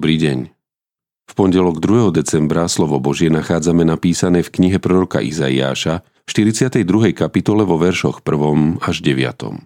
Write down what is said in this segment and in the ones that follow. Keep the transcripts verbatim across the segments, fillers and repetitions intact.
Dobrý deň. V pondelok druhého decembra slovo Božie nachádzame napísané v knihe proroka Izaiáša v štyridsiatej druhej kapitole vo veršoch prvom až deviatom.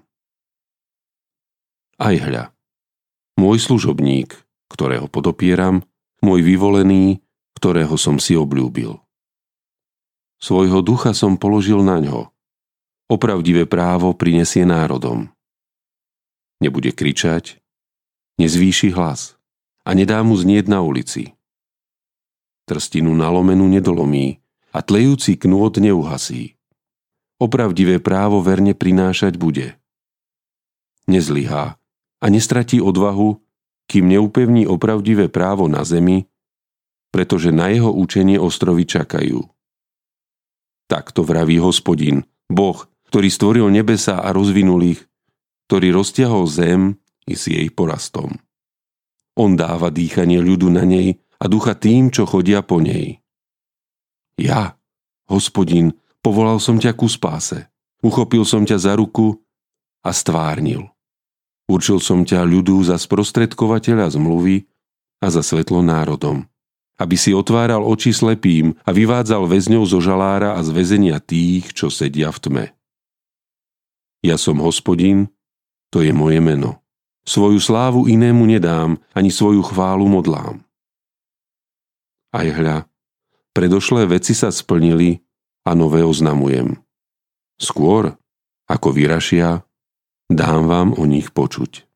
Aj hľa, môj služobník, ktorého podopieram, môj vyvolený, ktorého som si obľúbil. Svojho ducha som položil na ňo. Opravdivé právo prinesie národom. Nebude kričať, nezvýši hlas a nedá mu znieť na ulici. Trstinu nalomenú nedolomí a tlejúci knôt neuhasí. Opravdivé právo verne prinášať bude. Nezlyhá a nestratí odvahu, kým neupevní opravdivé právo na zemi, pretože na jeho učenie ostrovy čakajú. Takto vraví Hospodin, Boh, ktorý stvoril nebesá a rozvinul ich, ktorý roztiahol zem i s jej porastom. On dáva dýchanie ľudu na nej a ducha tým, čo chodia po nej. Ja, Hospodin, povolal som ťa ku spáse, uchopil som ťa za ruku a stvárnil. Určil som ťa ľudu za sprostredkovateľa zmluvy a za svetlo národom, aby si otváral oči slepým a vyvádzal väzňov zo žalára a z väzenia tých, čo sedia v tme. Ja som Hospodin, to je moje meno. Svoju slávu inému nedám, ani svoju chválu modlám. Aj hľa, predošlé veci sa splnili a nové oznamujem. Skôr, ako vyrašia, dám vám o nich počuť.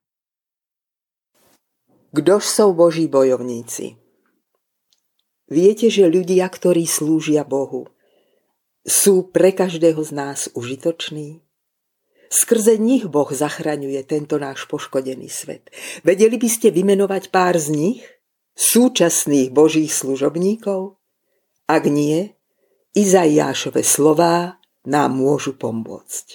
Kdož sú Boží bojovníci? Viete, že ľudia, ktorí slúžia Bohu, sú pre každého z nás užitoční? Skrze nich Boh zachraňuje tento náš poškodený svet. Vedeli by ste vymenovať pár z nich? Súčasných Božích služobníkov? Ak nie, Izaiášove slová nám môžu pomôcť.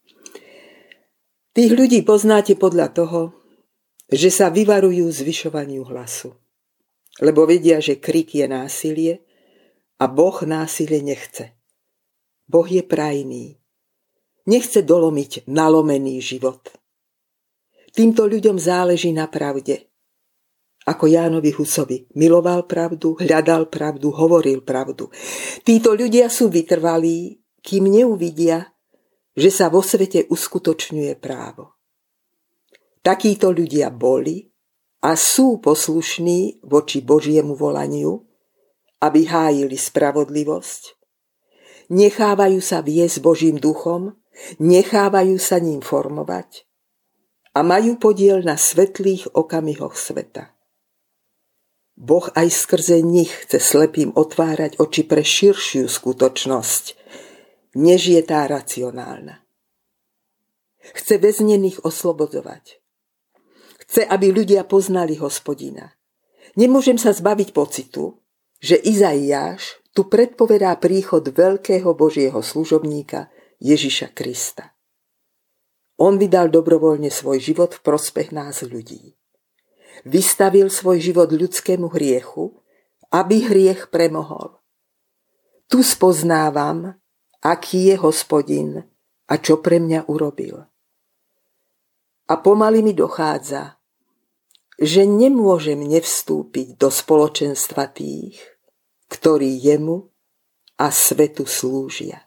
Tých ľudí poznáte podľa toho, že sa vyvarujú zvyšovaniu hlasu. Lebo vedia, že krik je násilie a Boh násilie nechce. Boh je prajný. Nechce dolomiť nalomený život. Týmto ľuďom záleží na pravde. Ako Jánovi Husovi miloval pravdu, hľadal pravdu, hovoril pravdu. Títo ľudia sú vytrvalí, kým neuvidia, že sa vo svete uskutočňuje právo. Takíto ľudia boli a sú poslušní voči Božiemu volaniu, aby hájili spravodlivosť, nechávajú sa viesť Božím duchom, nechávajú sa ním formovať a majú podiel na svetlých okamihoch sveta. Boh aj skrze nich chce slepým otvárať oči pre širšiu skutočnosť, než je tá racionálna. Chce väznených oslobodzovať. Chce, aby ľudia poznali Hospodina. Nemôžem sa zbaviť pocitu, že Izaiáš tu predpovedá príchod veľkého Božieho služobníka Ježiša Krista. On vydal dobrovoľne svoj život v prospech nás ľudí. Vystavil svoj život ľudskému hriechu, aby hriech premohol. Tu spoznávam, aký je Hospodin a čo pre mňa urobil. A pomaly mi dochádza, že nemôžem nevstúpiť do spoločenstva tých, ktorí jemu a svetu slúžia.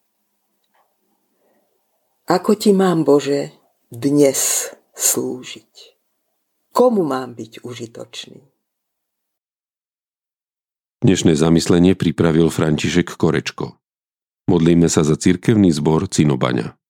Ako ti mám, Bože, dnes slúžiť? Komu mám byť užitočný? Dnešné zamyslenie pripravil František Korečko. Modlíme sa za cirkevný zbor Cinobaňa.